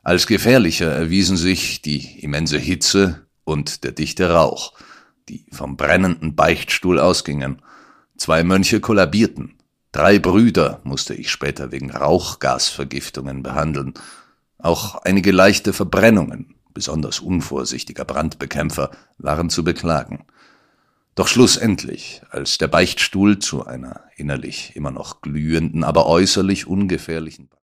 Als gefährlicher erwiesen sich die immense Hitze und der dichte Rauch, die vom brennenden Beichtstuhl ausgingen. 2 Mönche kollabierten. 3 Brüder musste ich später wegen Rauchgasvergiftungen behandeln. Auch einige leichte Verbrennungen, besonders unvorsichtiger Brandbekämpfer, waren zu beklagen. Doch schlussendlich, als der Beichtstuhl zu einer innerlich immer noch glühenden, aber äußerlich ungefährlichen